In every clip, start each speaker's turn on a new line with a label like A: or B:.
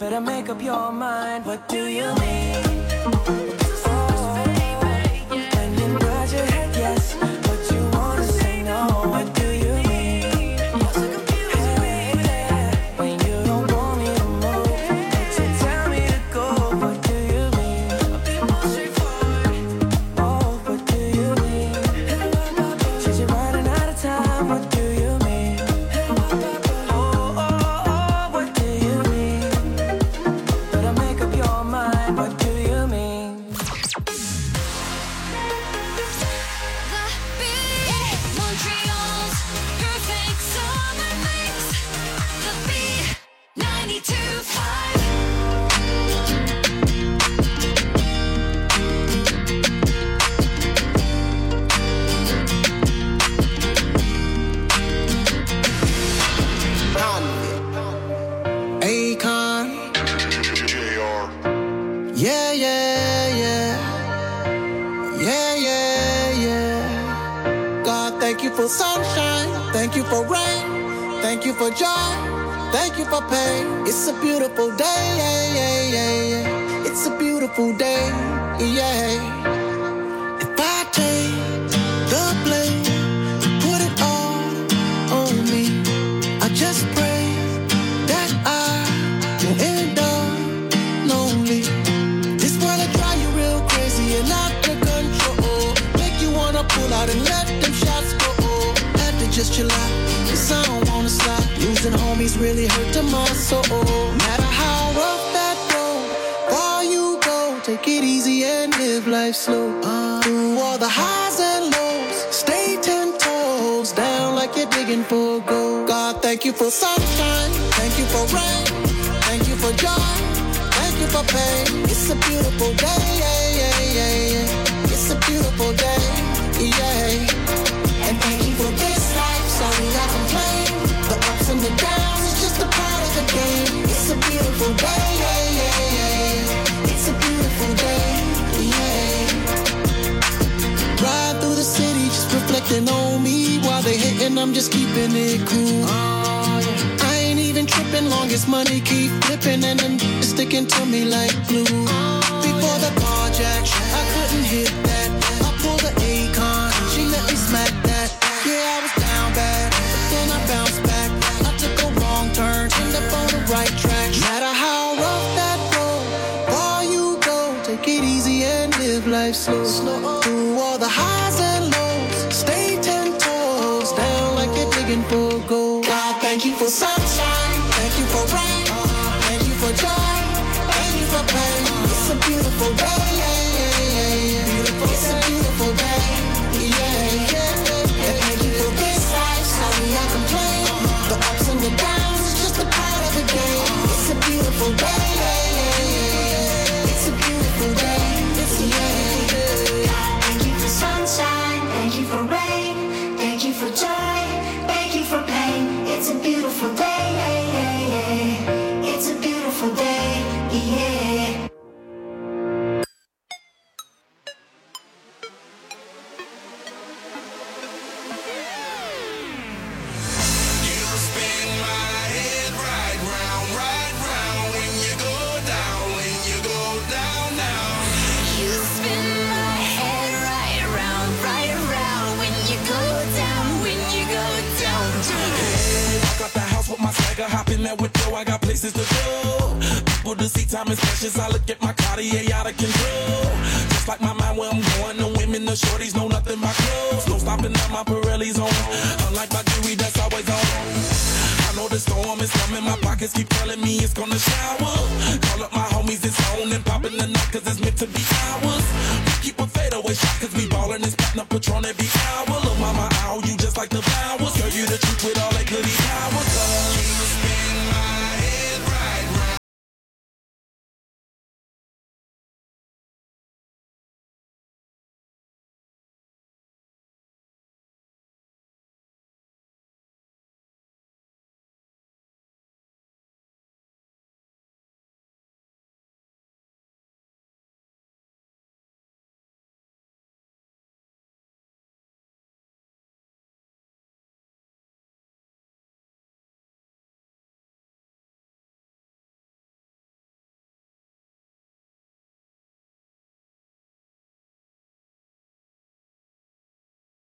A: Better make up your mind, what do you mean? Oh, when you nod your head yes, but you wanna say no, what do you mean? Hey, when you don't want me to move, but you tell me to go, what do you mean? A bit more straightforward. Oh, what do you mean? Since you're running out of time, what do you mean? Oh, what do you mean? Better make up your mind, what do you mean?
B: Montreal's perfect summer mix. The B92.5.
C: Akon. Yeah, yeah, yeah. Yeah, yeah, yeah. God, thank you for sunshine. Thank you for rain. Thank you for joy. Thank you for pain. It's a beautiful day. Yeah, yeah, yeah, yeah. It's a beautiful day. Yeah. If I take the blame, put it all on me. I just pray that I will end up lonely. This world will drive you real crazy and out of control. Make you wanna pull out and let them shots go. Have to just chill out, 'cause I don't wanna stop. Losing homies really hurting my soul. No matter how rough that road, far you go, take it easy and live life slow. Through all the highs and lows, stay 10 toes down like you're digging for gold. God, thank you for sunshine, thank you for rain, thank you for joy, thank you for pain. It's a beautiful day, yeah, yeah, yeah, yeah. It's a beautiful day, yeah. And thank you for this life, sorry I complain. The ups and the downs, it's just a part of the game. It's a beautiful day, yeah, yeah, yeah. It's a beautiful day, yeah. Ride through the city, just reflecting on me. While they hating, I'm just keeping it cool. I ain't even tripping, long as money keep flipping and them sticking to me like glue. Before the carjack, I couldn't hit that. I pulled the Akon, she let me smack that. Yeah, I was down bad, but then I bounced back. I took a wrong turn, ended up on the right track. No matter how rough that road, far you go, take it easy and live life slow. Through all the highs and lows, stay 10 toes down like you're digging for gold. God, thank you for sunshine, thank you for rain, thank you for joy, thank you for pain. It's a beautiful day, yeah, yeah, yeah, yeah. It's a beautiful day, yeah, yeah. And thank you for this life, sorry I complain. The ups and the downs, it's just a part of the game. It's a beautiful day, yeah, yeah, yeah. It's a beautiful day, it's a
B: Thank you for sunshine, thank you for rain, thank you for joy, thank you for pain. It's a beautiful day, it's a beautiful day, yeah.
D: You spin my head right round when you go down, down.
B: You spin my head right around when you go down,
D: Walk out the house with my swagger, hop in that window, I got places to go. People to see, time is precious, I look at my Cartier out of control. Just like my mind where I'm going, the women, the shorties know nothing but clothes. No stopping at my Pirelli's on, unlike my jewelry that's always on. I know the storm is coming, my pockets keep telling me it's gonna shower. Call up my homies, it's on and popping the night, cause it's meant to be ours. We keep a fadeaway shot, cause we ballin' this platinum Patron every hour. Look mama, ow, you just like the flowers. Girl, you the truth with all that goody powers. You spin my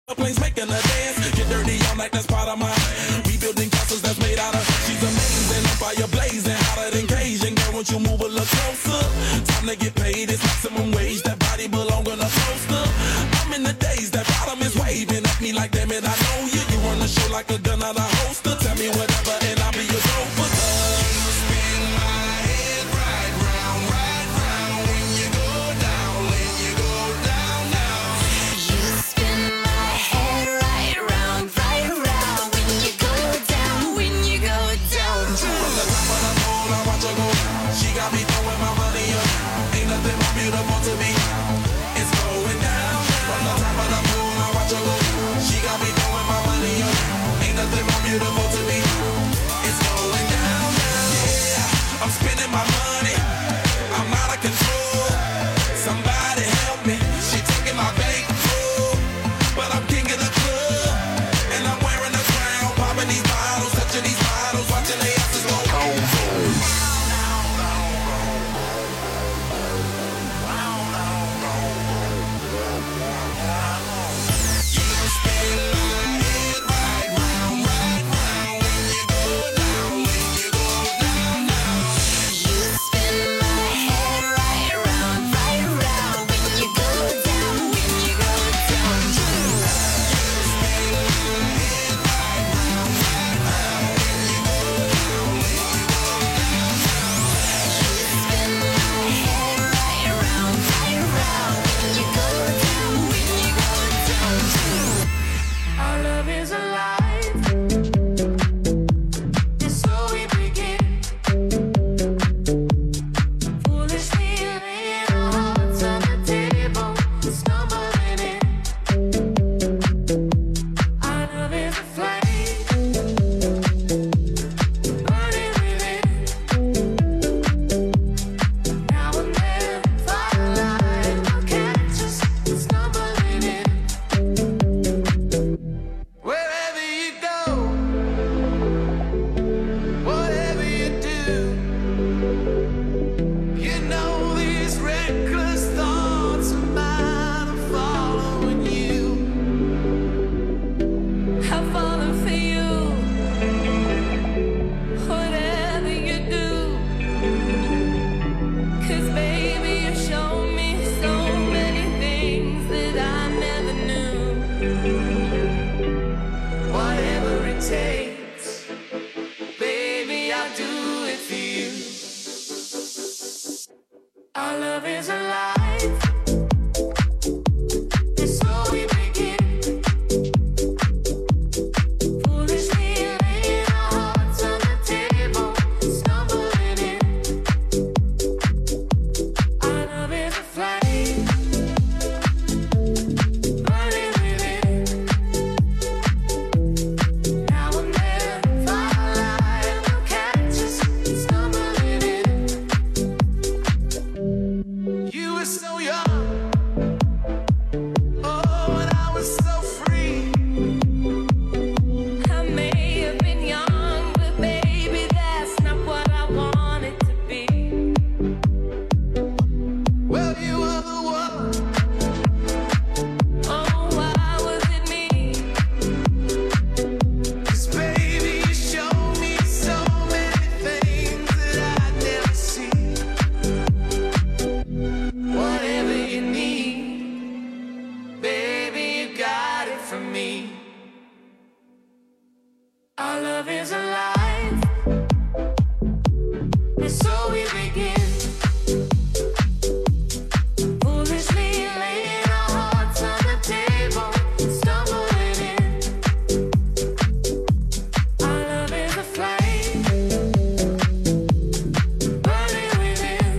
D: Planes making a dance. Get dirty all night, that's part of my. We building castles that's made out of. She's amazing, on fire blazing, hotter than Cajun. Girl, won't you move a little closer? Time to get paid, it's maximum wage. That body belong on a poster. I'm in the days, that bottom is waving at me like, damn it, I know you. You run the show like a gun out of holster. Tell me whatever, and I'll be your chauffeur. You spin my head right round when you go down, when you go down, down.
B: You spin my head right round when you go down, when you go down.
D: From the top of the moon, I watch her go. She got me throwing my money up. Ain't nothing more beautiful to me. It's going down. From the top of the moon, I watch her go. She got me throwing my money up. Ain't nothing more beautiful to me. It's going down. Yeah, I'm spending my money. I'm out of control. Somebody help me. She taking my bank full, but I'm king of the club, and I'm wearing a crown, popping these bottles, touching these bottles, watching they asses go cold.
A: Our love is alive. And so we begin. Foolishly laying our hearts on the table, stumbling in. Our love is a flame, burning within. Now and then, firelight will catch us stumbling in. Wherever you go, whatever you do, you know these reckless thoughts of mine are following you. I'm falling for you. Whatever you do, 'cause baby, you show me so many things that I never knew. Whatever it takes, baby, I'll do it for you. Our love is alive, and so we begin. Foolishly laying our hearts on the table, stumbling in. Our love is a flame, burning within. Now and then, firelight will catch us stumbling in. You were so young, oh, and I was so free. I may have been young, but baby, that's not what I wanted to be. Well, you were the one. Oh, why was it me? 'Cause baby, you showed me so many things that I'd never see. Whatever you need, baby, you got it from me. Our love is alive, and so we begin. Foolishly laying our hearts on the table, stumbling in. Our love is a flame, burning within.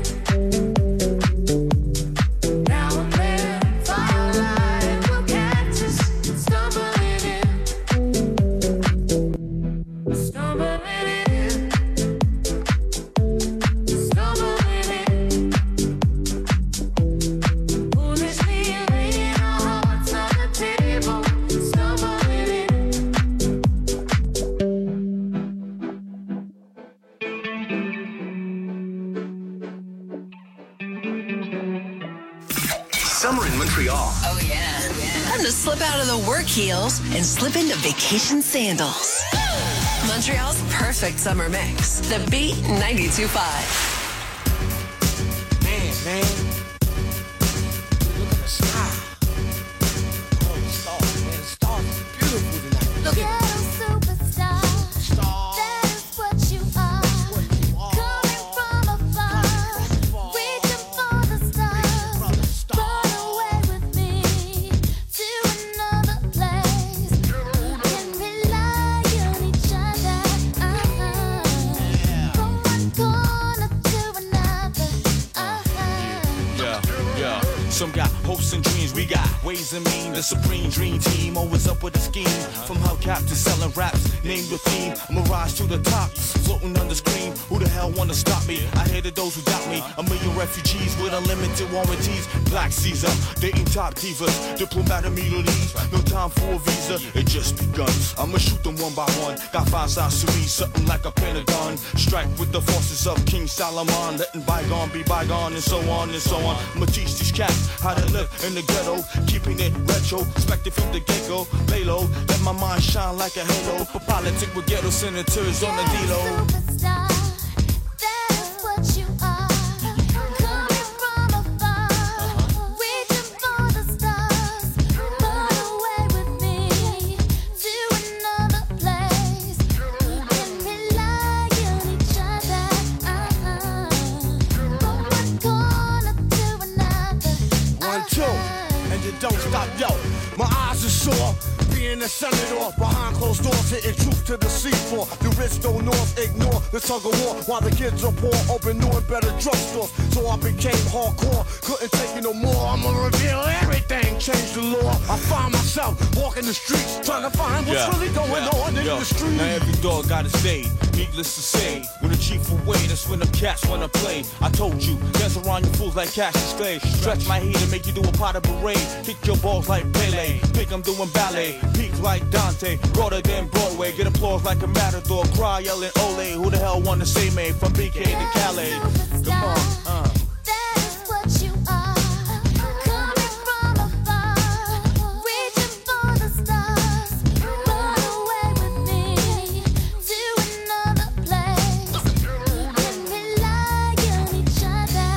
A: Now and then, firelight will catch us stumbling in. Stumbling in. Stumbling in. Foolishly laying our hearts on the table, stumbling in.
E: Summer in Montreal.
B: Oh yeah.
E: Time to slip out of the work heels and slip into vacation sandals. Montreal's perfect summer mix. The Beat 92.5.
F: Man. Look at the sky. Oh, the stars, man. The stars is beautiful tonight. Look at them.
G: Superstar.
F: Stars.
G: That is what you are. Coming from afar. Reaching for the stars. Run away with me to another place. We can rely on each other. From one corner to another.
F: Yeah. Some got hopes and dreams, we got ways and means. The supreme dream team, always up with a scheme. From hubcap to selling raps, name the theme. I'ma rise to the top, floating on the screen. Who the hell wanna stop me? I hated those who doubt me. A million refugees with unlimited warranties. Black Caesar, dating top divas. Diplomat immunities, no time for a visa. It just begun. I'ma shoot them one by one. Got 5 sides to me, something like a pentagon. Strike with the forces of King Solomon. Letting bygone be bygone and so on and so on. I'ma teach these cats how to live in the ghetto, keeping it retro, expected from the get-go. Lay low, let my mind shine like a halo. For politics with ghetto senators on the D-Lo.
G: Superstar, that is what you are. Coming from afar, reaching for the stars. Run away with me to another place. We can rely on each other. From one corner to another.
F: 1, 2, and you don't stop, yo. My eyes are sore, being a senator behind closed doors, hitting truth to the seafloor. The rich don't north ignore the tug of war, while the kids are poor, open new and better drugstores. So I became hardcore, couldn't take it no more. I'ma reveal everything, change the law. I find myself walking the streets, trying to find what's really going on in the streets. Now every dog got his day, needless to say. When the chief away, that's when the cats wanna play. I told you, dance around you fools like Cassius Clay. Stretch my heat and make you do a pot of parade. Kick your balls like Pele, think I'm doing ballet. Peak like Dante, broader than Broadway. Get applause like a matador, cry yelling ole. Who the hell wanna say me from BK to Calais? Come on,
G: That is what you are. Coming from afar, reaching for the stars. Run away with me to another place. We can rely on each other.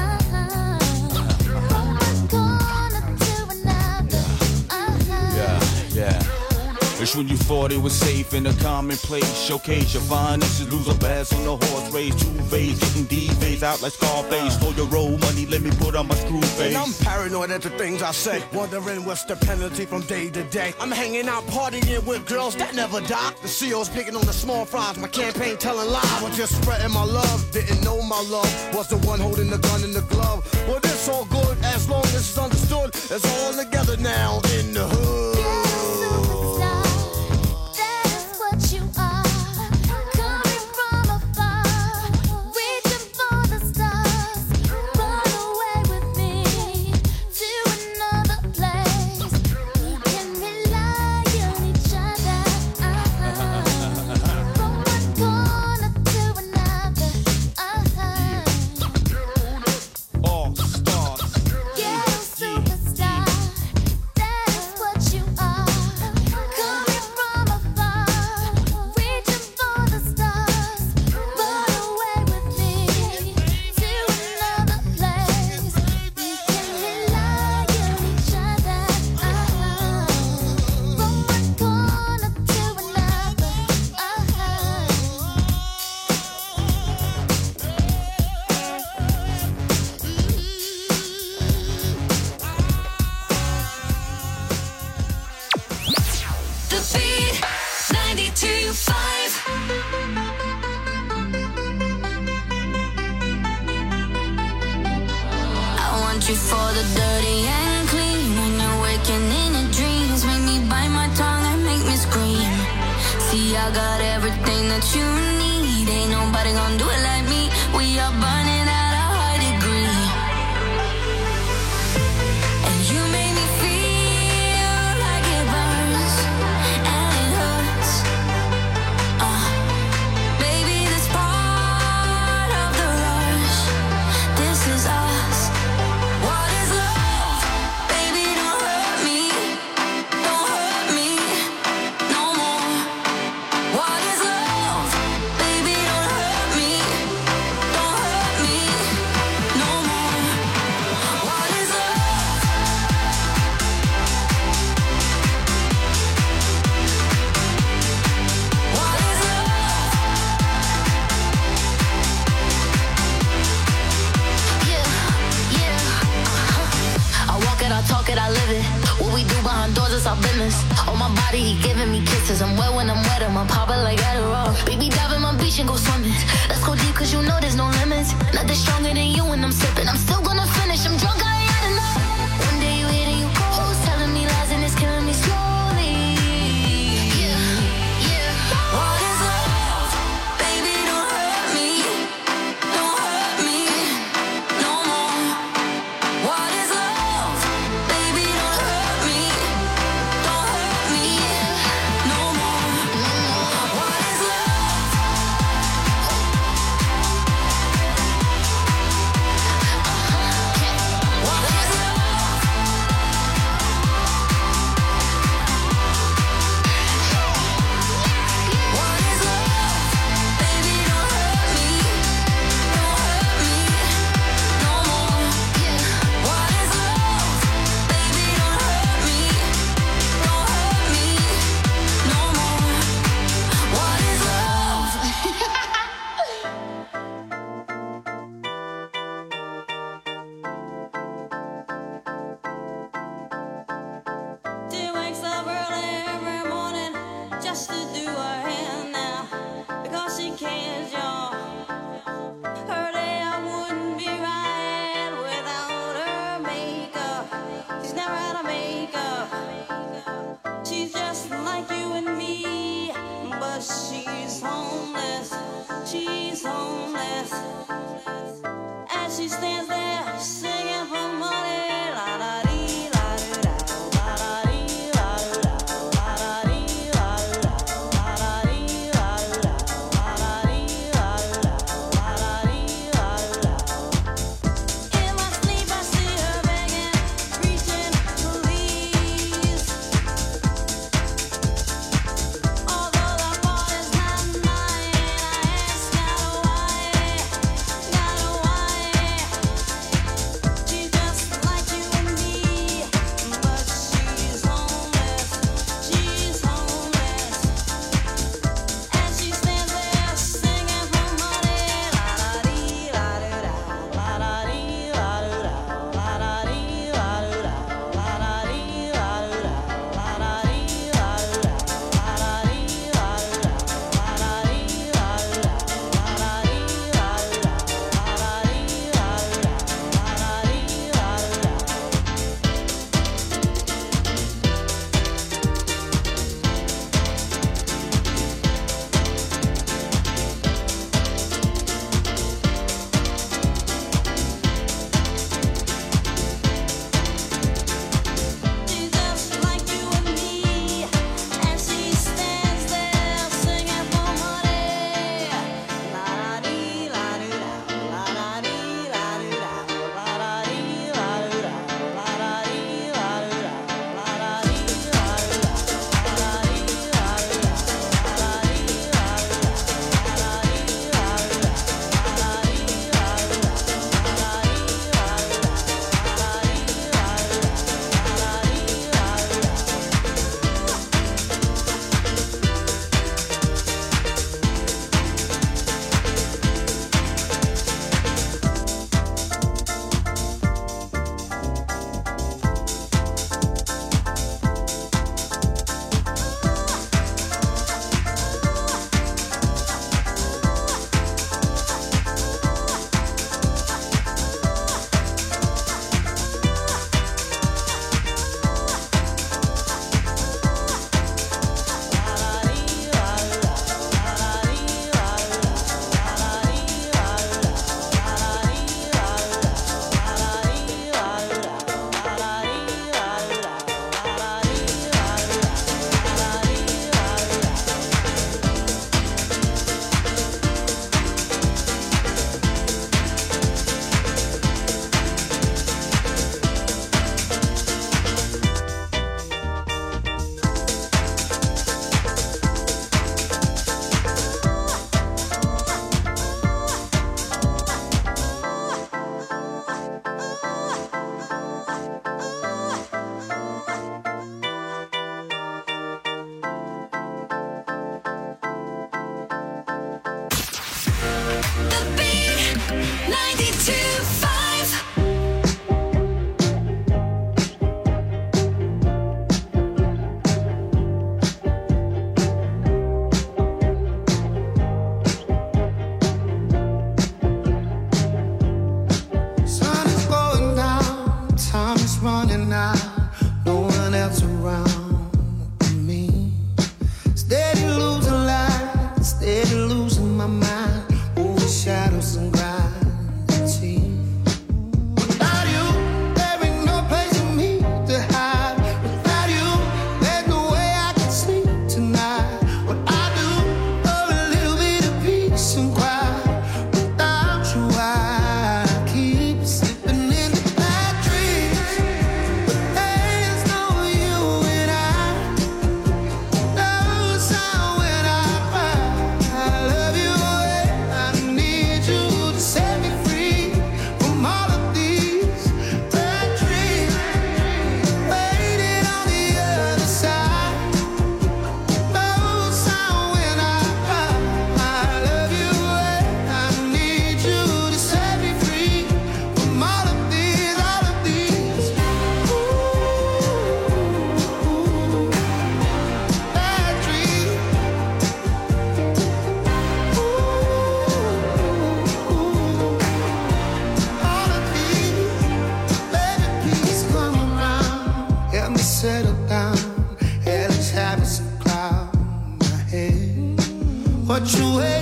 G: From one corner to another.
F: yeah. It's when you thought it was safe in a commonplace. Showcase your finest, lose a bass on the horse race. 2 ways, getting D-Vays out like Scarface. Stole your roll money, let me put on my screw face.
H: And I'm paranoid at the things I say, wondering what's the penalty from day to day. I'm hanging out partying with girls that never die. The CEO's picking on the small fries, my campaign telling lies. Was just spreading my love, didn't know my love was the one holding the gun in the glove. Well, it's all good as long as it's understood. It's all together now in the hood.
G: Superstar, that is what you are. Coming from afar, reaching for the stars. Run away with me to another place. We can rely on each other. From one corner to another.
F: All stars.
G: Yeah, superstar, that is what you are. Coming from afar, reaching for the stars. Run away with me to another place. We can rely on each other. From one corner to another.
E: The Beat 92.5.
G: I want you for the dirty and clean. When you're waking in your dreams, make me bite my tongue and make me scream. See, I got everything that you need. Ain't nobody gonna do it like me. We are burning at a high degree. And you make me feel like it burns and it hurts. Baby, this part of the rush. This is us. What is love? Baby, don't hurt me.
I: body, he giving me kisses. I'm wet when I'm wet, I'm pop it like Adderall. Baby, dive in my beach and go swimming. Let's go deep, cause you know there's no limits. Nothing stronger than you when I'm sipping. I'm still gonna finish, I'm drunk, I ain't had enough. One day you hit and you close, telling me lies and it's killing me slowly. Yeah, yeah. What is love? Baby, don't hurt me. Don't hurt me no more. What is love? Baby, don't hurt me. Don't hurt me no more. What is love?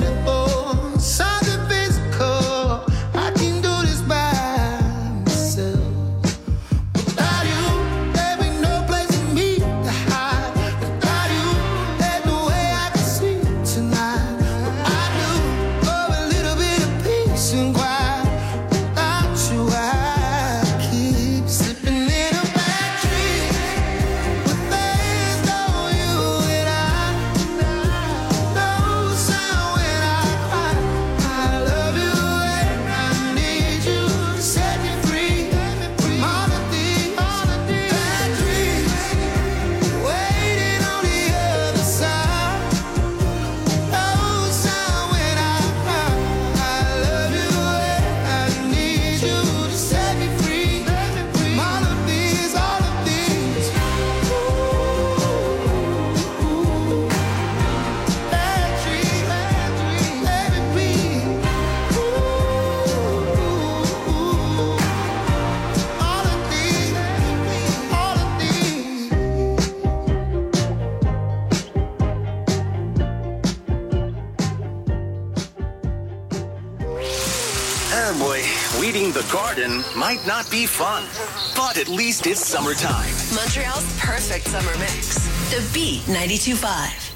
C: beautiful, something physical. I can do this by myself. Without you, there ain't no place for me to hide. Without you, there's no way I can sleep tonight. But I do for a little bit of peace and quiet. Without you, I keep slipping in a bad dream. With there's no you and I, no sound when I cry. I love you and I need you to set me free from all of these bad dreams. Waiting on the other side, no sound when I cry. I love you and I need you to set me free from all of these bad dreams. Let it be. All of these.
J: Oh boy, weeding the garden might not be fun, but at least it's summertime.
E: Montreal's perfect summer mix. The Beat 92.5.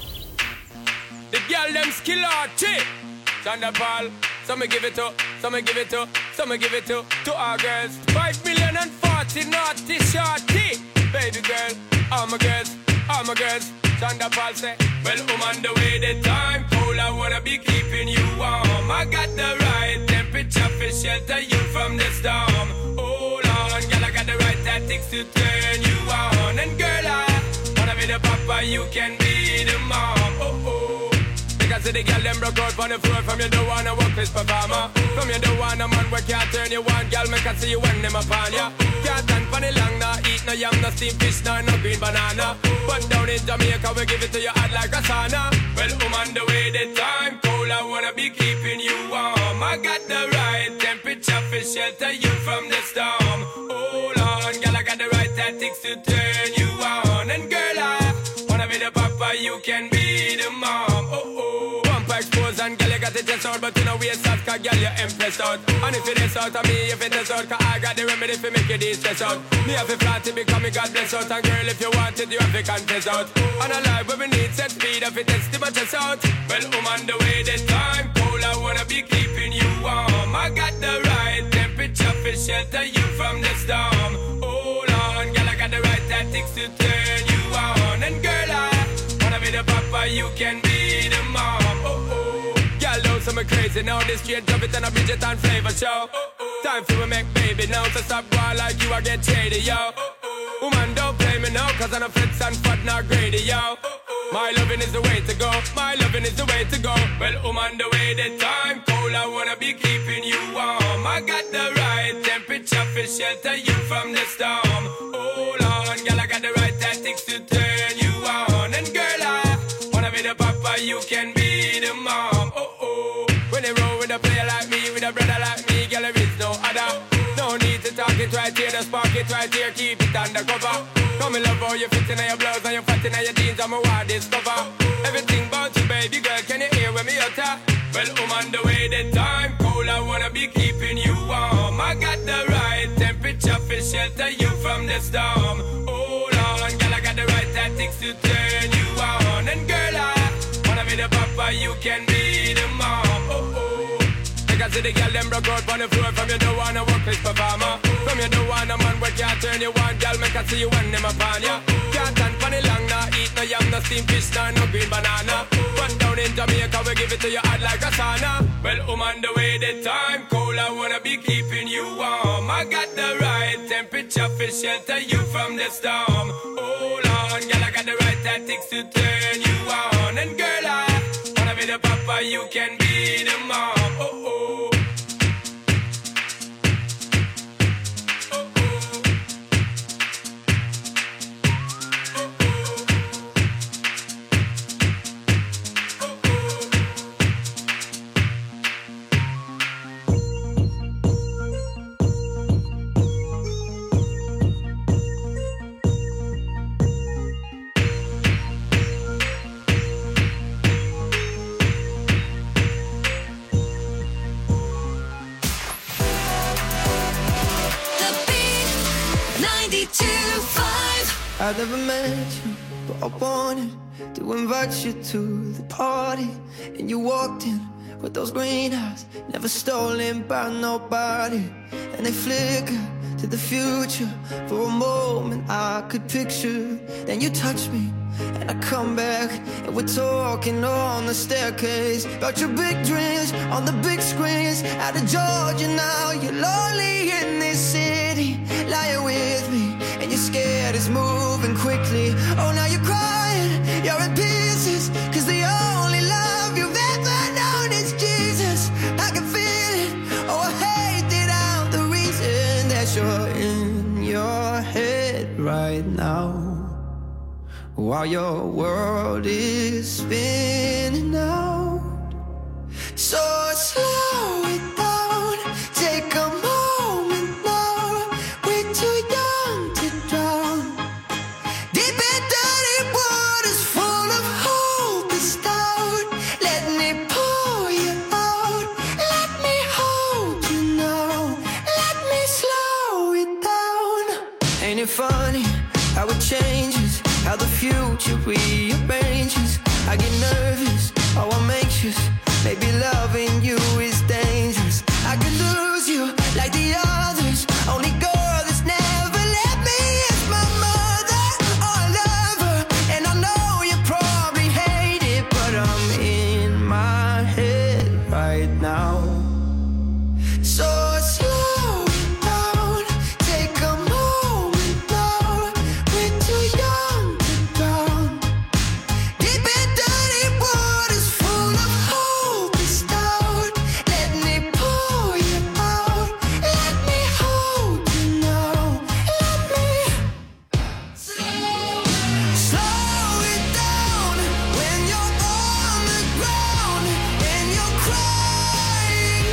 K: The girl them skill arty. Thunderball. Some give it to, some give it to, some give it to our girls. 5 million and 40 naughty shorty. Baby girl, all my girls, all my girls. Thunderball say, well, on the way the time cold, I wanna be keeping you warm. I got the right temperature for shelter you from the storm. Hold on, girl, I got the right tactics to turn you on. And girl, I wanna be the papa, you can be the mom. Oh, oh. Because the girl them broke out on the floor. From you don't wanna work this performer. From you don't want a man where can't turn you on. Girl, make I see you when them upon ya. Can't stand for the long, nah. Eat no yam, no steamed fish, nah, no green banana. But down in Jamaica, we give it to you hot like a sauna. Well, on the way the time cold, I wanna be keeping you warm. I got the right temperature for shelter you from the storm. Hold on, girl, I got the right tactics to turn you on. And girl, I wanna be the papa, you can be the mom. Oh, oh. Bumper exposed and girl, you got it just out, but you know we soft, cause girl, you impressed out. And if it is out of me, if it is out, cause I got the remedy for make you de-stress out. Me have a flat to become a God bless out. And girl, if you want it, you have to confess out. And a life where we need set speed, if it is to my chest out. Well, on the way the time cold, I wanna be keeping you warm. I got the right temperature for shelter you from the storm. Hold on, girl, I got the right tactics to turn you on. And girl, I wanna be the papa, you can be the mom. Oh, oh. Girl, know some crazy now. This straight drop it and a Bridget and flavor show. Time for we make baby now. So stop going like you, I get shady, yo. Woman, don't play me now, cause I'm a flex and fat, not greedy, yo. My loving is the way to go. My loving is the way to go. Well, on the way the time cold, I wanna be keeping you warm. I got the right temperature for shelter you from the storm. Hold on, girl, I got the right tactics to turn you on. And girl, I wanna be the papa, you can be the mom. Oh, oh. When they roll with a player like me, with a brother like me, girl, there is no other. No need to talk it right here, just spark it right here, keep it undercover. Come in love how you fit in your blouse and you fat in your jeans, I'm a wild discover. Everything about you, baby girl, can you hear when me utter? Well, on the way the time cold, I wanna be keeping you warm. I got the right temperature for shelter you from the storm. Hold on, girl, I got the right tactics to turn you on. And girl, I wanna be the papa, you can be the mom. Oh, oh. Because the girl them broke out on the floor. From you don't wanna work this performer. From you don't want a man where can't turn you on. Girl, make I see you when them upon ya. Can't stand for the long, nah. Eat no yam, no steamed fish, nah, no green banana. But down in Jamaica, we give it to you hot like a sauna. Well, on the way the time cold, I wanna be keeping you warm. I got the right temperature for shelter you from the storm. Hold on, girl, I got the right tactics to turn you on. And girl, I wanna be the papa, you can be the mom. Oh, oh.
A: I never met you, but I wanted to invite you to the party. And you walked in with those green eyes, never stolen by nobody. And they flicker to the future. For a moment I could picture. Then you touch me and I come back, and we're talking on the staircase about your big dreams on the big screens. Out of Georgia now, you're lonely in this city, lying with me, and you're scared it's moving quickly. Oh, now you're crying, you're in pieces, cause the only love you've ever known is Jesus. I can feel it, oh I hate it, I'm the reason that you're in your head right now, while your world is spinning out. So slow it down, take a moment now. We're too young to drown. Deep in dirty waters full of hope is down. Let me pull you out, let me hold you now, let me slow it down. Ain't it funny how it changes, how the future rearranges? I get nervous, oh I'm anxious. Maybe loving you is dangerous. I could lose you like the others. Only girl that's never let me is my mother or lover. And I know you probably hate it, but I'm in my head right now. So slow it down, take a moment now. We're too young to drown. Deep in dirty waters full of hope is down. Let me pull you out, let me hold you now, let me slow it down. When you're on the ground and you're crying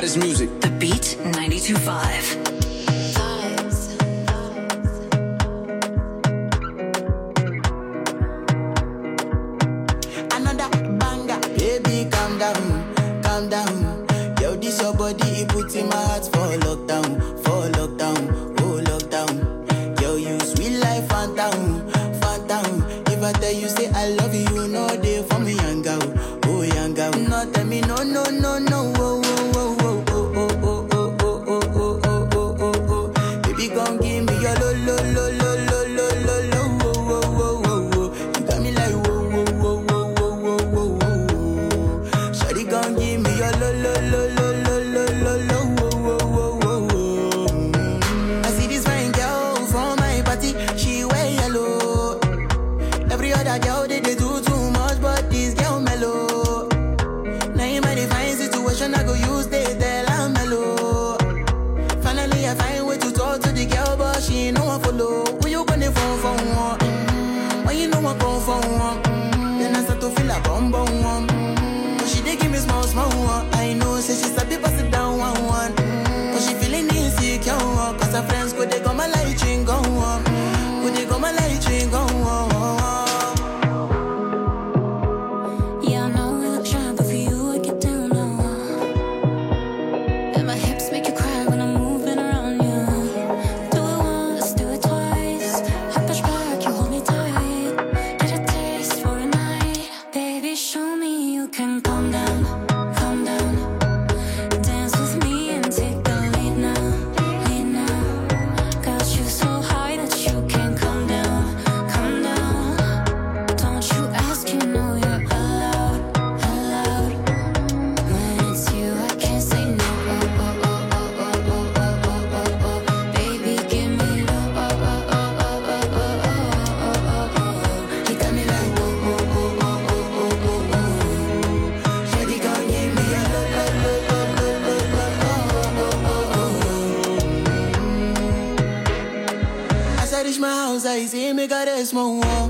L: hottest music.
E: The Beat 92.5.
C: Another banger. Baby, calm down, calm down. Yo, this your body, it puts in my heart for lockdown, oh lockdown. Yo, you sweet life, phantom, phantom. If I tell you say I love you, no day for me, young girl, oh young girl. No tell me no, no, no, no, oh, oh, oh, oh, oh, oh, oh, oh, oh, oh, oh, oh, oh, oh. Baby, gon' give me your lo, lo, lo, lo, lo, lo, lo, lo, oh, oh, oh, oh, oh. You got me like whoa, whoa, whoa, whoa, whoa, whoa, whoa, whoa. Shawty gon' give me your lo, lo, lo, lo, lo, lo, lo, lo, whoa, whoa, whoa, whoa. I see this fine girl from my party, she wear yellow. Every other girl they do too much, but this girl mellow. Now in my divine situation, I go use they tell I'm mellow. Finally, I find way to talk to the girl, but she ain't no one follow. Who you gonna phone for one? When you know I come for one, then I start to feel a bum bum one. But she dey give me small small one. I know, say she's a bit pass it down one one. But she feeling insecure, cause her friends go they come my light ring go on. Go they come my light ring go on.
I: Yeah, I know we look shy, but for you I get down low. And my hips make you cry when I'm moving around you. Do it once, do it twice. I push back, you hold me tight. Get a taste for a night. Baby, show me you can calm down, calm down. Dance with me and take the lead now, lead now. Got you so high that you can't come down, come down. Don't you ask, you know you're allowed, allowed. When it's you, I can't say no. Oh, oh, oh, oh, oh, oh, oh, oh, oh, oh. Baby, give me the oh, oh, oh, oh, oh, oh, oh, oh, oh. You got me like oh, oh, oh, oh, oh, oh, oh, oh. Shawty gon' give me a lo, lo, lo, lo, lo, lo, lo, oh, oh, oh, oh.
C: As I reach my house, I see me got a small wall.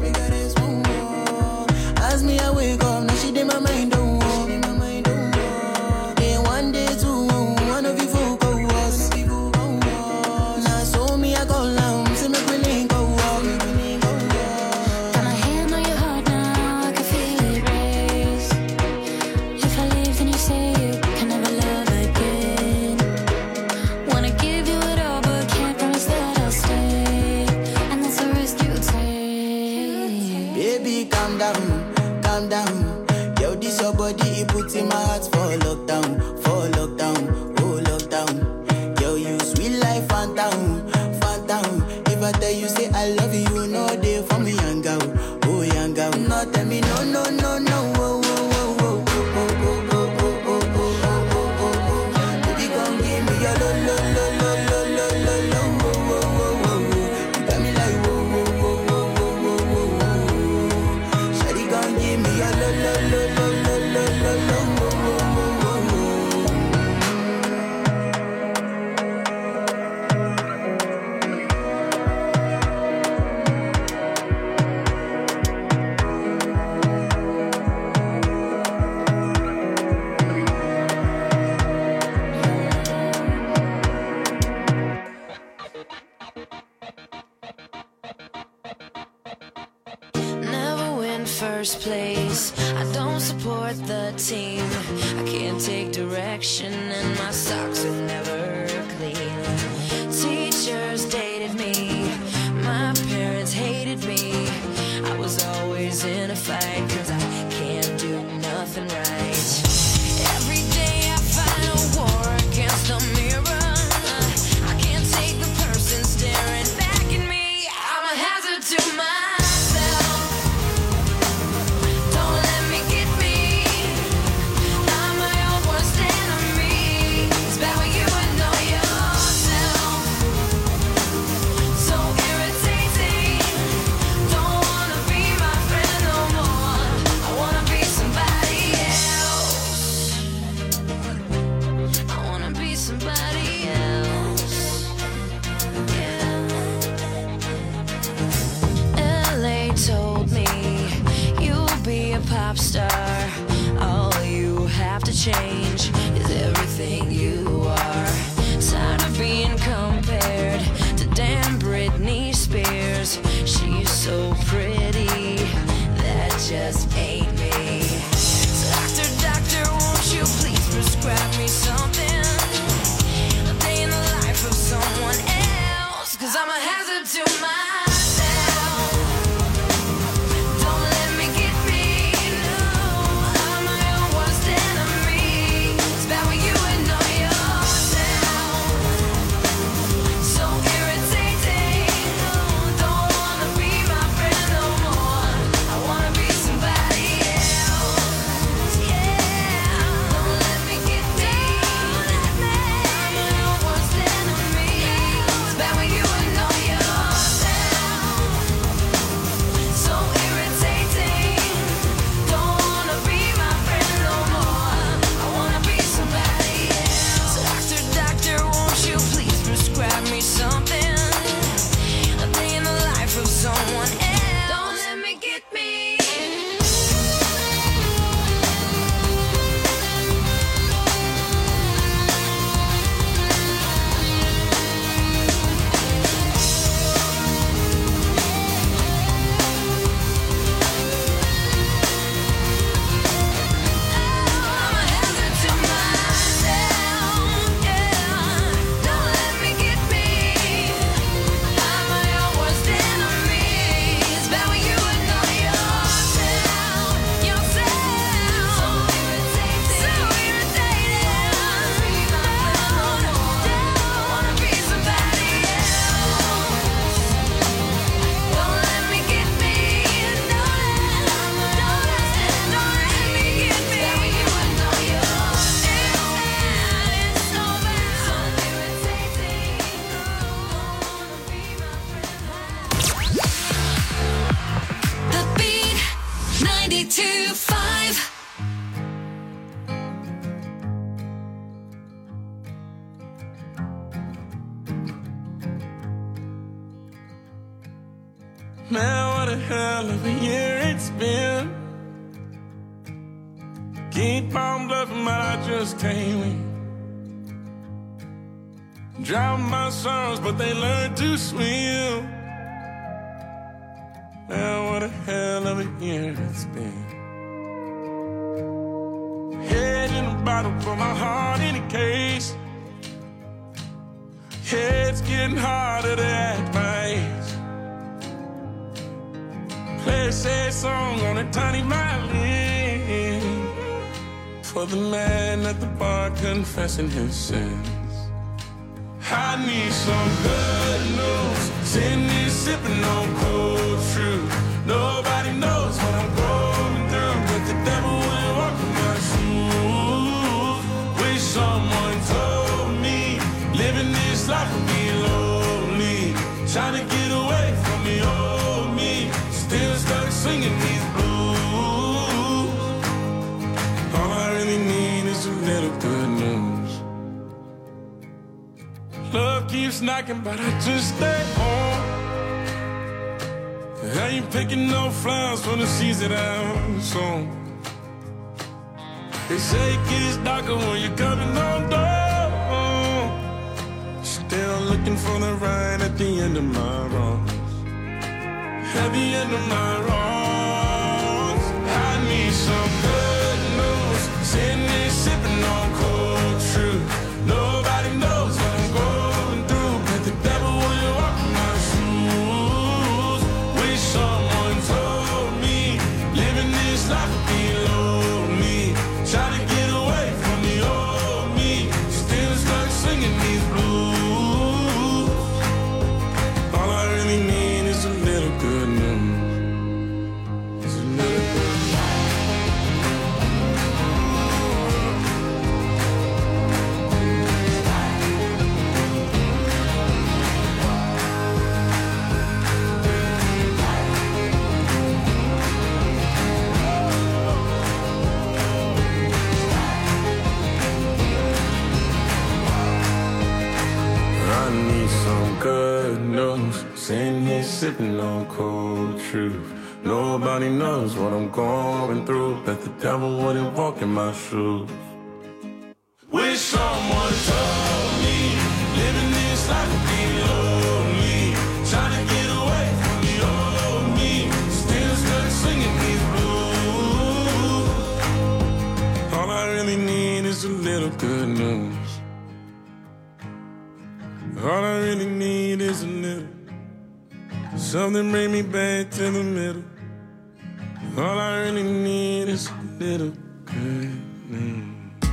C: As me, I wake up, now she did my mind don't walk. Then one day, two, one of you folk go was. Now so me, I go down, see me willing go walk.
I: Got my hand on your heart now, I can feel it race. If I leave, then you say you can never love again. Wanna give you it all, but can't promise that I'll stay. And that's a risk you take.
C: Baby, calm down, calm down. Yo, this your body, it puts in my heart for lockdown, oh lockdown. Yo, you sweet life, phantom, phantom. If I tell you say I love you, no day for me, young girl, oh young girl. No, tell me no, no, no, no, oh, oh, oh, oh, oh, oh, oh, oh, oh, oh, oh, oh, oh. Baby, gon' give me your lo, lo, lo, lo, lo, lo, lo, lo, oh, oh, oh, oh, oh. You got me like whoa, whoa, whoa, whoa, whoa, whoa, whoa, whoa. Shawty gon' give me your lo, lo, lo, lo, lo, lo, lo, lo, oh, oh, oh, oh, oh.
I: Never win first place. I don't support the team. I can't take direction, and my socks are never clean. Teachers dated me. My parents hated me. I was always in a fight, 'cause I can't do nothing right. Every day I fight a war against a mirror. I can't take the person staring back at me. I'm a hazard to myself. Don't let me get me. I'm my own worst enemy. It's bad when you know yourself. So irritating. Don't wanna be my friend no more. I wanna be somebody else. I wanna be somebody else. Yeah. LA told me you'll be a pop star. All you have to change is everything you
D: Man, what a hell of a year it's been. Keep on bluffing, but I just can't win. Drown my sorrows, but they learn to swim. Man, what a hell of a year it's been. Head in a bottle, put my heart in a case. It's getting harder to act my age. Play a sad song on a tiny violin for the man at the bar confessing his sins. I need some good news. Sitting here sipping on cold truth. Nobody knows what I'm going through, but the devil will walk in my shoes. Wish someone told me living this life would be lonely. Trying to get away from the old me. Still stuck singing these blues. All I really need is a little good news. Love keeps knocking, but I just stay home. I ain't picking no flowers for the seeds that I'm sown. They say it gets darker when you're coming on down. Still looking for the right at the end of my wrongs. At the end of my wrongs, I need some good news. Sitting there sipping on cold truth. Nobody knows what I'm going through, but the devil will walk in my shoes. Wish someone told me living this life would be lonely. Try to get away from the old me. Still stuck singing these blues. All I really need is a little good news. It's a little good I need some good news. Sitting here sipping on cold truth. Nobody knows what I'm going through, but the devil wouldn't walk in my shoes. Wish someone told me living this life would be lonely. Trying to get away from the old me. Still stuck singing these blues. All I really need is a little good news. All I really need is a little. Something bring me back to the middle. All I really need is a little good news.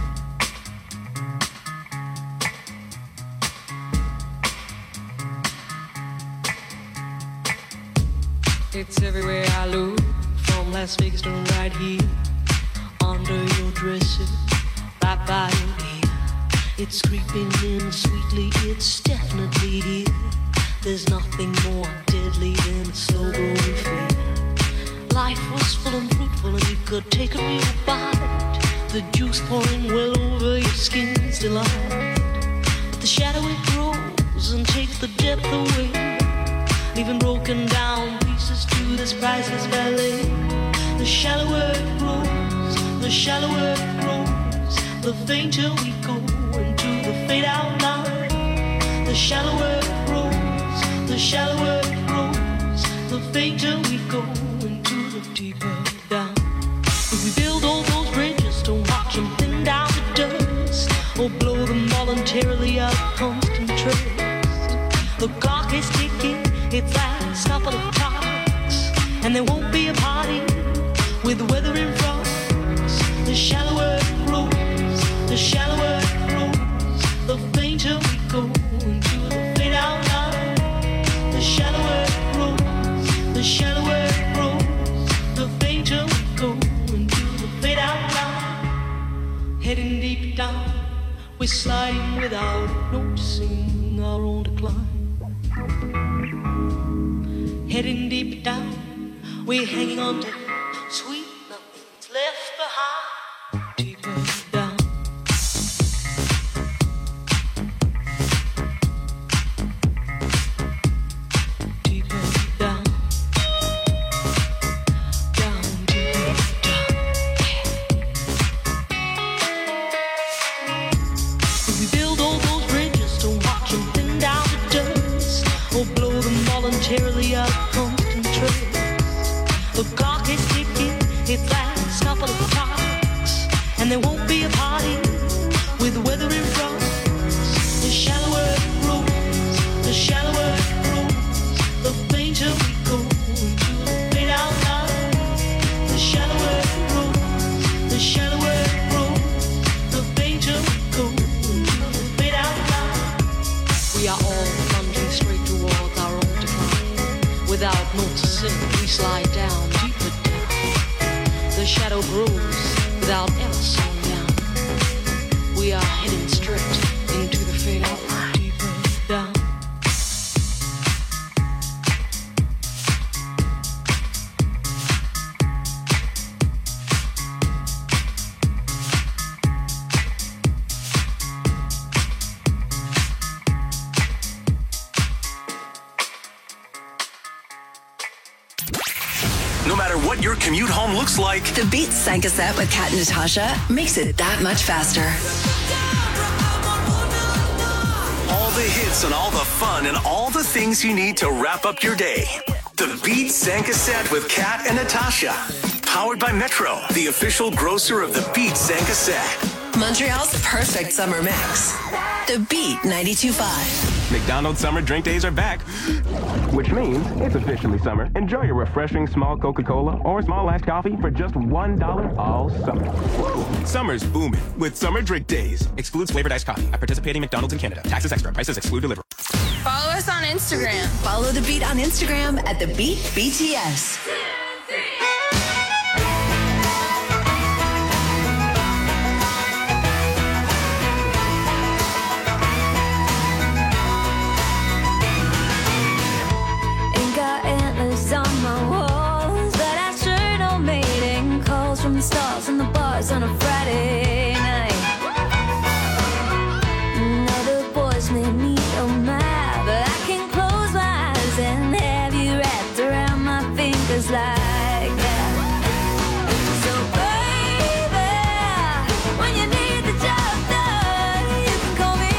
L: It's everywhere I look, from Las Vegas to right here, under your dresser, right by your ear. It's creeping in sweetly, it's definitely here. There's nothing more deadly than a slow growing fear. Life was full and fruitful and you could take a real bite. The juice pouring well over your skin's delight. But the shadow it grows and takes the depth away, leaving broken down pieces to this priceless ballet. The shallower it grows, the shallower it grows, the fainter we go into the fade out line. The shallower it grows, the shallower it grows, the fainter we go into the deeper down. If we build all those bridges, don't watch them thin down to dust, or blow them voluntarily out of constant trust. The clock is ticking, it's last couple of clocks, and there won't be a party with the weather in front. The shallower it grows, the shallower it grows, the fainter we go into the fade out line. The shallower it grows, the shallower it grows, the fainter we go into the fade out line. Heading deep down, we're sliding without noticing our own decline. Heading deep down, we're hanging on to sweet nothing's left behind. Deeper down. Deeper down. momentarily out of control. The clock is ticking, its last couple of clocks, and there won't be a party with weather in front. The shallower it grows, the shallower it grows, the fainter we go into the fade out line. The shallower it grows, the shallower it grows, the fainter we go into the fade out line. We are all plunging straight towards our own decline. Without noticing, we slide down, deeper down. The shadow grows without ever slowing down. We are heading straight into the fade out line, deeper down.
J: No matter what your commute home looks like,
E: The Beat Sankaset with Kat and Natasha makes it that much faster.
J: all the hits and all the fun and all the things you need to wrap up your day. The Beat Sankaset with Kat and Natasha. Powered by Metro, the official grocer of The Beat Sankaset.
E: Montreal's perfect summer mix. The Beat 92.5.
M: McDonald's summer drink days are back, which means it's officially summer. Enjoy your refreshing small Coca-Cola or small iced coffee for just $1 all summer. Woo! Summer's booming with summer drink days. Excludes flavored iced coffee at participating McDonald's in Canada. Taxes extra. Prices exclude delivery.
E: Follow us on Instagram. Follow The Beat on Instagram at The Beat BTS.
G: On my walls, but I sure don't mating calls from the stars and the bars on a Friday night. Other boys may need a map, but I can close my eyes and have you wrapped around my fingers like that. So baby, when you need the job done, you can call me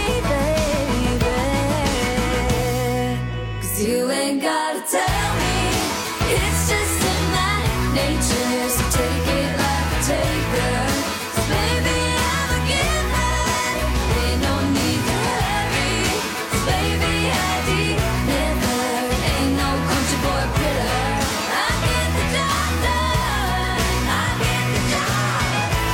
G: baby, 'cause you ain't gotta tell me. It's just in my nature, so take it like a taker. 'Cause baby, I'm a giver. Ain't no need to hurry. 'Cause baby, I never ain't no country boy critter. I get the job done. I get the job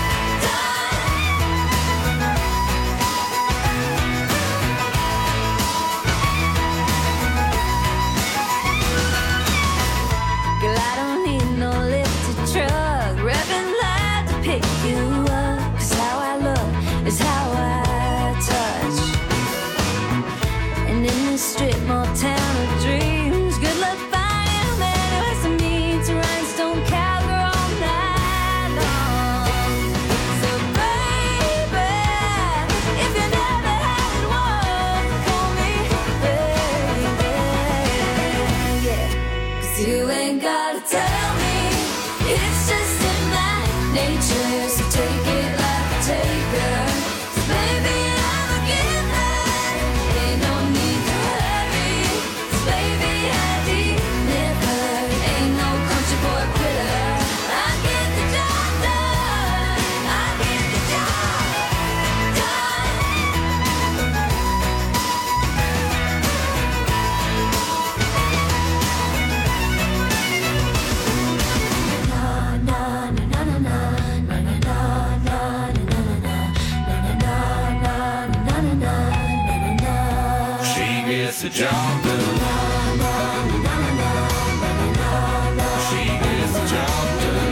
G: Girl, I don't need no lifted truck, revving loud to pick you up. 'Cause how I look is how I touch. And in this strip mall town of dreams, good luck finding a man who has some meat to rhinestone cowgirl all night long. So baby, if you never had one, call me baby, yeah. 'Cause you ain't gotta tell me. It's just in my nature, so take it like a taker. 'Cause baby, I'm a giver. Ain't no need to hurry. 'Cause baby, I never ain't no country boy critter. I get the job done. I get the job done.
D: She gets the job done. She gets the job done.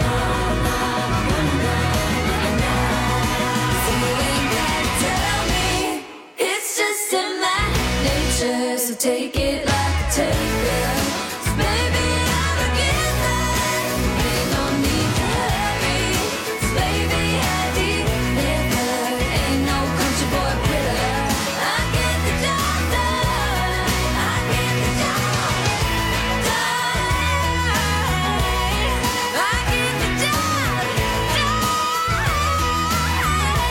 G: So you ain't gotta tell me. It's just in my nature, so take it like a taker. 'Cause baby, I'm a giver. Ain't no need to hurry. 'Cause baby, I never ain't no country boy critter. I get the job done. I get the job done. I get the job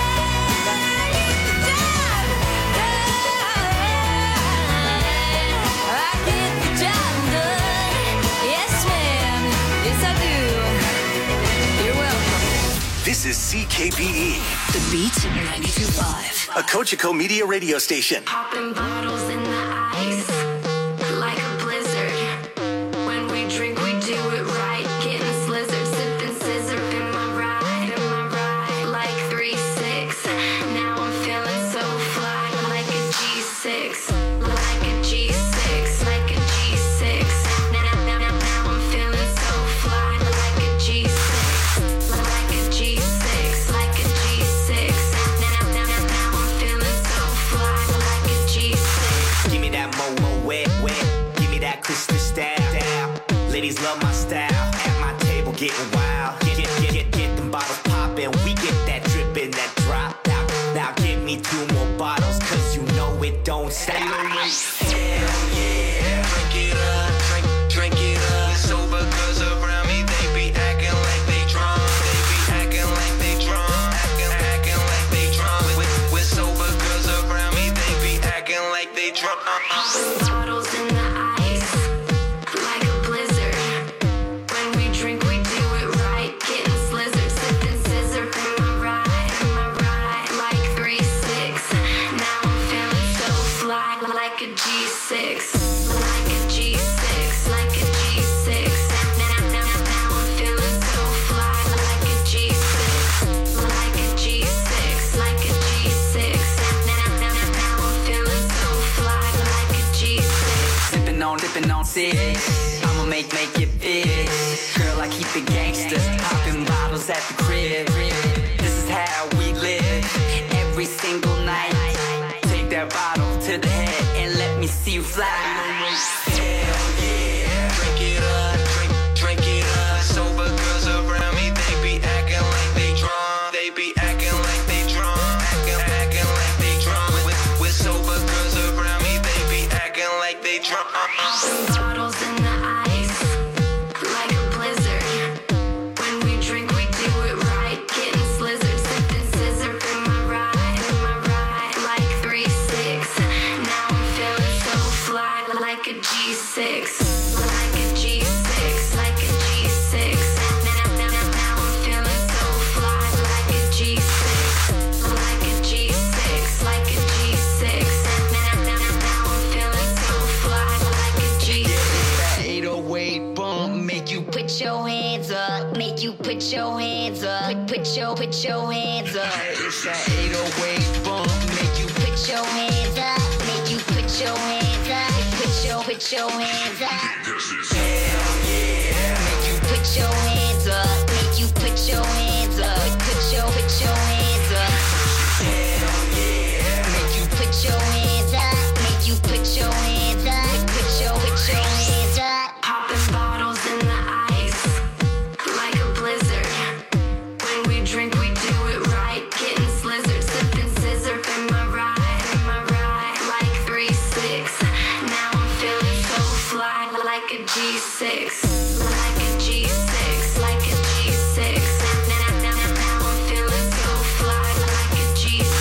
G: done.
J: WCKPE.
E: The Beat 92.5.
J: A Cogeco Media radio station.
B: Popping bottles in the ice like a blizzard. When we drink, we do it right. Getting slizzard, sipping scissor in my ride, like 3-6. Now I'm feeling so fly, like a G6, like a G6, like a G6. Now I'm feeling so fly, like a G6, like a G6, like a G6. Now I'm feeling so fly, like a G6.
N: Give me that mo wet. Give me that crystal style. Ladies love my style. At my table getting wild. Get them bottles poppin'. We get that drippin', that drop. Now give me 2 more bottles, cause you know it don't stop. Hell yeah. Drink it up, drink it up. Sober girls around me, they be acting like they drunk. They be acting like they drunk. Acting like they drunk. With sober girls around me, they be acting like they drunk.
B: Bottles in the ice like a blizzard. When we drink, we do it right. Getting slizzard, sipping scissor in my ride, like 3-6. Now I'm feeling so fly, like a G6, like a G6, like a G6. Now I'm feeling so fly, like a G6, like a G6, like a G6. Now I'm feeling so fly, like a G6.
O: Sippin' on 6. I'ma make it big. Girl, I keep it gangster. Popping bottles at the crib. This is how we live. Every single night. Take that bottle to the head and let me see you fly.
N: Hell yeah. Drink it up, drink it up. Sober girls around me, they be acting like they drunk. They be acting like they drunk. Acting like they drunk. With sober girls around me, they be acting like they drunk.
B: Bottles in the ice like a blizzard. When we drink, we do it right. Getting slizzard, sipping scissor in my ride, like 3-6. Now I'm feeling so fly, like a G6, like a G6, like a G6. Now I'm feeling so fly, like a G6, like a G6, like a G6. Now I'm feeling so fly, like a G6.
O: 808 bump, make you
I: Put your hands up, make you put your hands up, put your hands up.
O: It's that 808 bump, make you
I: Put your hands up, make you put your hands up, put your hands up.
N: Hell yeah.
I: Make you put your hands up, make you put your hands up, put your hands up.
N: Hell yeah.
I: Make you put your hands up, make you put your hands up, put your hands up.
B: Popping bottles in the ice like a blizzard. When we drink, we do it right. Getting slizzard, sipping scissor in my ride, like 3-6. Now I'm feeling so fly, like a G6, like a G6, like a G6. Now I'm feeling so fly, like a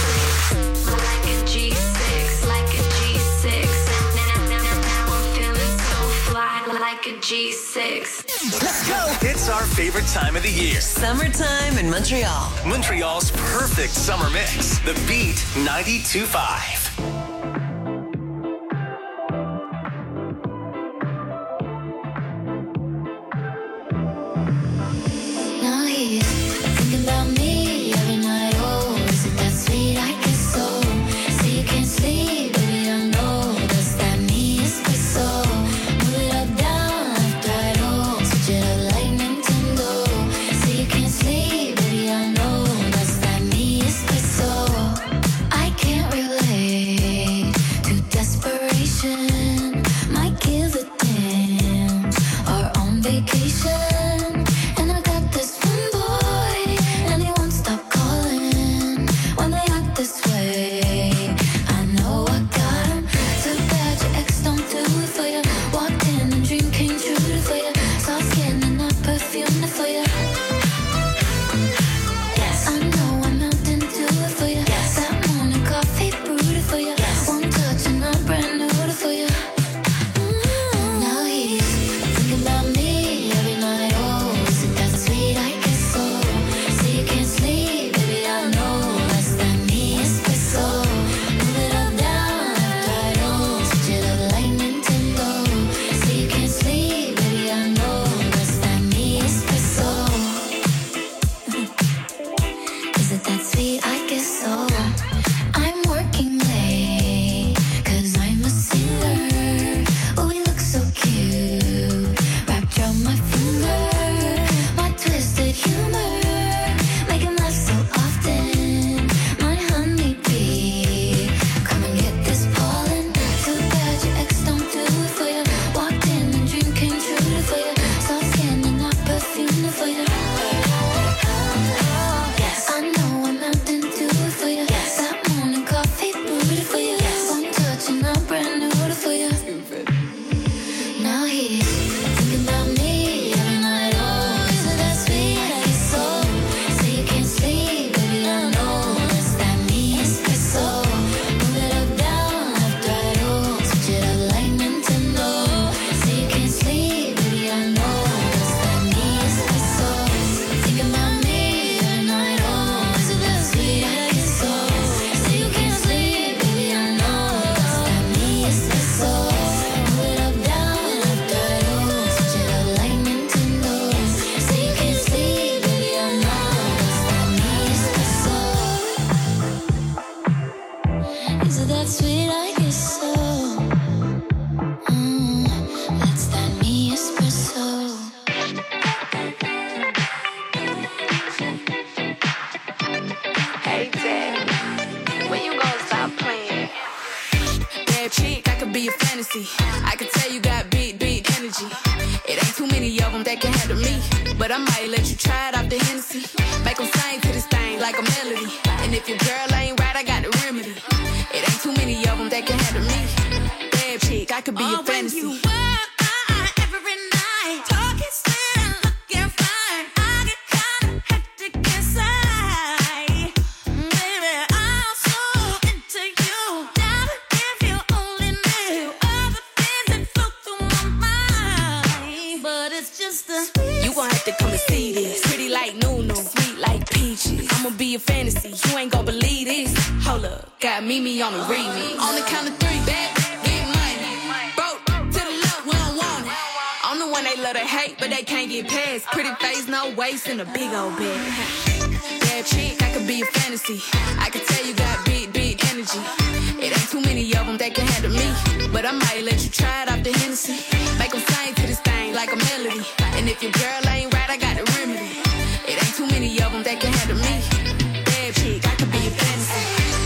B: G6, like a G6, like a G6. Now I'm feeling so fly, like a G6.
J: Let's go! It's our favorite time of the year.
E: Summertime in Montreal.
J: Montreal's perfect summer mix. The Beat 92.5.
G: Now he's thinking about me every night. Oh, is it that sweet? I guess so. Say you can't sleep, baby, I know. Does that mean it's so? Move it up, down, left, right, oh. Switch it up like Nintendo. Say you can't sleep, baby, I know. Does that mean it's so? I can't relate.
P: be a fantasy. I can tell you got big energy. It ain't too many of them that can handle me. But I might let you try it off the Hennessy. Make them sing to this thing like a melody. And if your girl ain't right, I got the remedy. It ain't too many of them that can handle me. Bad chick, I could be a fantasy.
G: When you work every night, talking sweet and looking fine, I get kinda hectic inside. Baby, I'm so into you. Now if you only knew all the things that flow through my mind. But it's just a
P: You gon' have to come and see this. Pretty like Nunu, sweet like peaches. I'ma be a fantasy, you ain't gon' believe this. Hold up, got Mimi on the remix. On the count of 3, back, get money. Broke to the left, we don't want it. I'm the one they love to hate, but they can't get past. Pretty face, no waist, and a big old bag. Bad chick, I could be a fantasy. I can tell you got big energy. It ain't too many of them that can handle me. But I might let you try it off the Hennessy. Make them sing to this thing like a melody. And if your girl ain't right, I got the remedy. It ain't too many of them that can handle me. Bad chick, I could be a fantasy.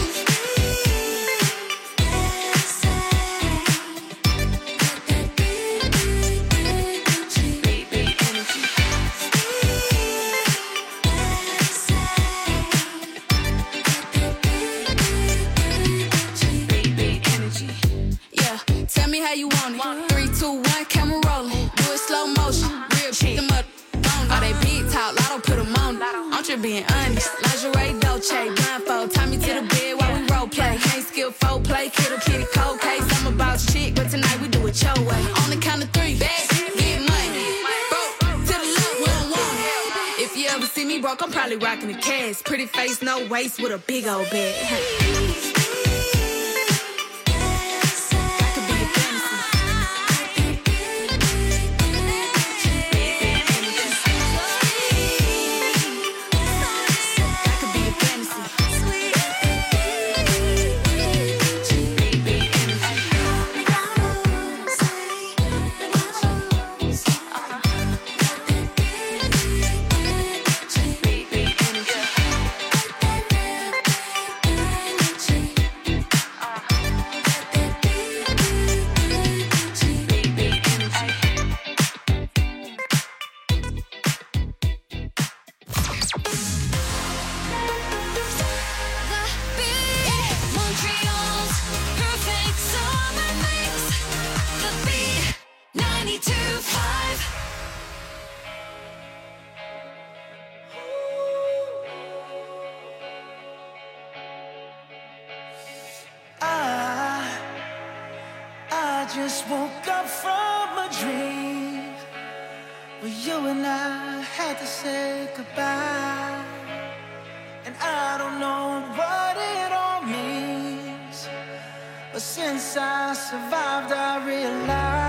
P: Tell me how you want it. 3, 2, 1, camera rolling. Do it slow motion. Real shit. Them up on all they big talk. I don't put them on. I'm just being honest. Lingerie, Dolce, blindfold. Tie me to the bed while we role play. Can't skill folk play. Kittle kitty cold case. I'm a boss chick, but tonight we do it your way. On the count of 3, back, get money. Broke to the left, we don't want it. If you ever see me broke, I'm probably rocking the cash. Pretty face, no waist, with a big old bag.
G: Montreal's perfect summer mix. The Beat 92.5.
A: I just woke up from a dream where you and I had to say goodbye. And I don't know what it all means, but since I survived, I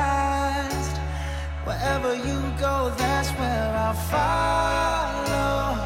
A: realized wherever you go, that's where I'll follow.